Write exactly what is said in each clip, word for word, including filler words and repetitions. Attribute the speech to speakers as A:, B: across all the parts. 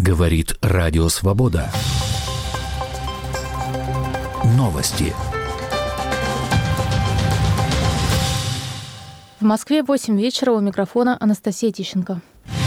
A: Говорит Радио Свобода. Новости.
B: В Москве восемь вечера, у микрофона Анастасия Тищенко.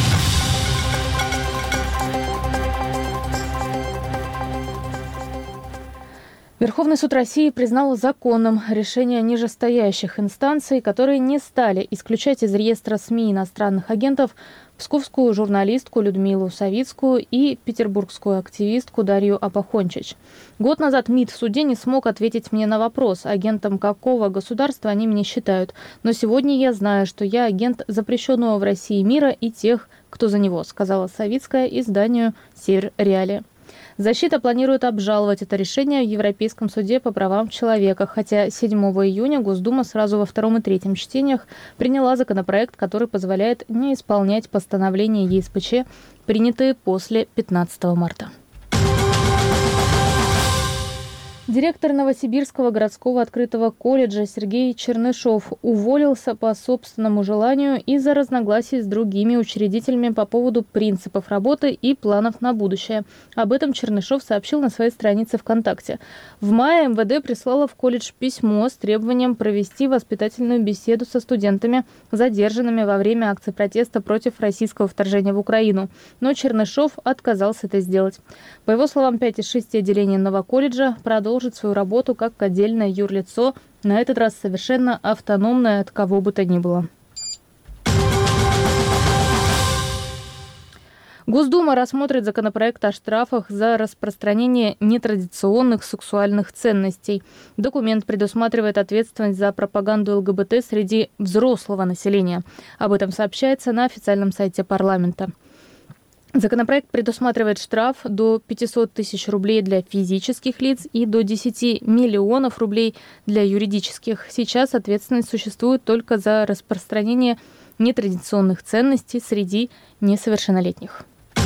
B: Верховный суд России признал законным решение нижестоящих инстанций, которые не стали исключать из реестра СМИ иностранных агентов псковскую журналистку Людмилу Савицкую и петербургскую активистку Дарью Апохончич. Год назад МИД в суде не смог ответить мне на вопрос, агентом какого государства они меня считают. Но сегодня я знаю, что я агент запрещенного в России мира и тех, кто за него, сказала Савицкая изданию «Север Реалии». Защита планирует обжаловать это решение в Европейском суде по правам человека, хотя седьмого июня Госдума сразу во втором и третьем чтениях приняла законопроект, который позволяет не исполнять постановления ЕСПЧ, принятые после пятнадцатого марта. Директор Новосибирского городского открытого колледжа Сергей Чернышов уволился по собственному желанию из-за разногласий с другими учредителями по поводу принципов работы и планов на будущее. Об этом Чернышов сообщил на своей странице ВКонтакте. В мае эм вэ дэ прислало в колледж письмо с требованием провести воспитательную беседу со студентами, задержанными во время акций протеста против российского вторжения в Украину. Но Чернышов отказался это сделать. По его словам, пять из шести отделений Новоколледжа продолжат свою работу как отдельное юрлицо, на этот раз совершенно автономное от кого бы то ни было. Госдума рассмотрит законопроект о штрафах за распространение нетрадиционных сексуальных ценностей. Документ предусматривает ответственность за пропаганду эл гэ бэ тэ среди взрослого населения. Об этом сообщается на официальном сайте парламента. Законопроект предусматривает штраф до пятьсот тысяч рублей для физических лиц и до десяти миллионов рублей для юридических. Сейчас ответственность существует только за распространение нетрадиционных ценностей среди несовершеннолетних.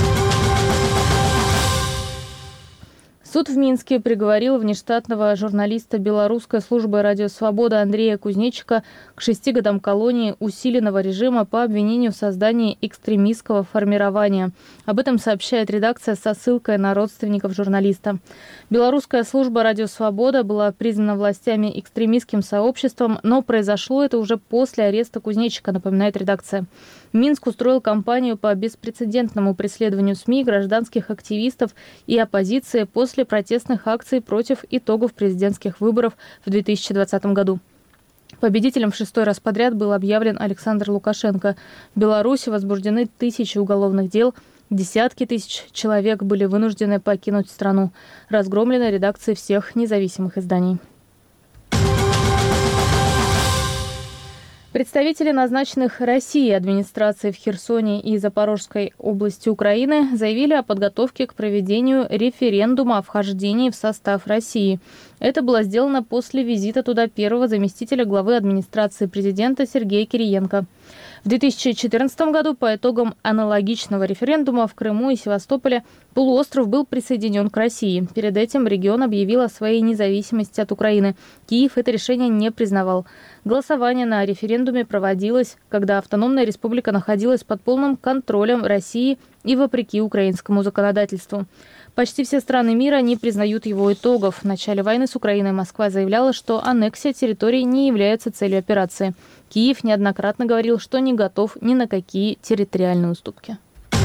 B: Суд в Минске приговорил внештатного журналиста белорусской службы «Радио Свобода» Андрея Кузнечика к шести годам колонии усиленного режима по обвинению в создании экстремистского формирования. Об этом сообщает редакция со ссылкой на родственников журналиста. Белорусская служба «Радио Свобода» была признана властями экстремистским сообществом, но произошло это уже после ареста Кузнечика, напоминает редакция. Минск устроил кампанию по беспрецедентному преследованию СМИ, гражданских активистов и оппозиции после протестных акций против итогов президентских выборов в две тысячи двадцатом году. Победителем в шестой раз подряд был объявлен Александр Лукашенко. В Беларуси возбуждены тысячи уголовных дел, десятки тысяч человек были вынуждены покинуть страну. Разгромлены редакции всех независимых изданий. Представители назначенных Россией администрации в Херсоне и Запорожской области Украины заявили о подготовке к проведению референдума о вхождении в состав России. Это было сделано после визита туда первого заместителя главы администрации президента Сергея Кириенко. В две тысячи четырнадцатом году по итогам аналогичного референдума в Крыму и Севастополе полуостров был присоединен к России. Перед этим регион объявил о своей независимости от Украины. Киев это решение не признавал. Голосование на референдуме проводилось, когда автономная республика находилась под полным контролем России и вопреки украинскому законодательству. Почти все страны мира не признают его итогов. В начале войны с Украиной Москва заявляла, что аннексия территорий не является целью операции. Киев неоднократно говорил, что не готов ни на какие территориальные уступки.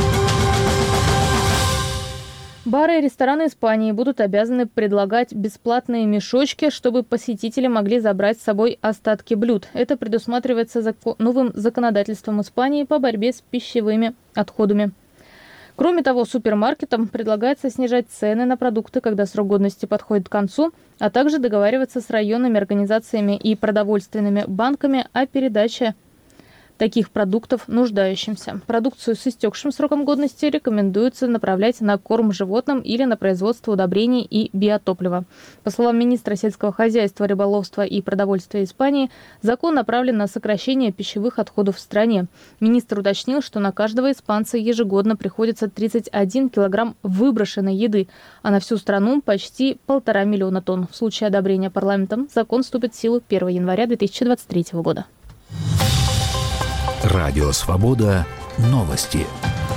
B: Бары и рестораны Испании будут обязаны предлагать бесплатные мешочки, чтобы посетители могли забрать с собой остатки блюд. Это предусматривается зако- новым законодательством Испании по борьбе с пищевыми отходами. Кроме того, супермаркетам предлагается снижать цены на продукты, когда срок годности подходит к концу, а также договариваться с районными организациями и продовольственными банками о передаче таких продуктов нуждающимся. Продукцию с истекшим сроком годности рекомендуется направлять на корм животным или на производство удобрений и биотоплива. По словам министра сельского хозяйства, рыболовства и продовольствия Испании, закон направлен на сокращение пищевых отходов в стране. Министр уточнил, что на каждого испанца ежегодно приходится тридцать один килограмм выброшенной еды, а на всю страну почти полтора миллиона тонн. В случае одобрения парламентом закон вступит в силу первого января две тысячи двадцать третьего года.
A: Радио Свобода. Новости.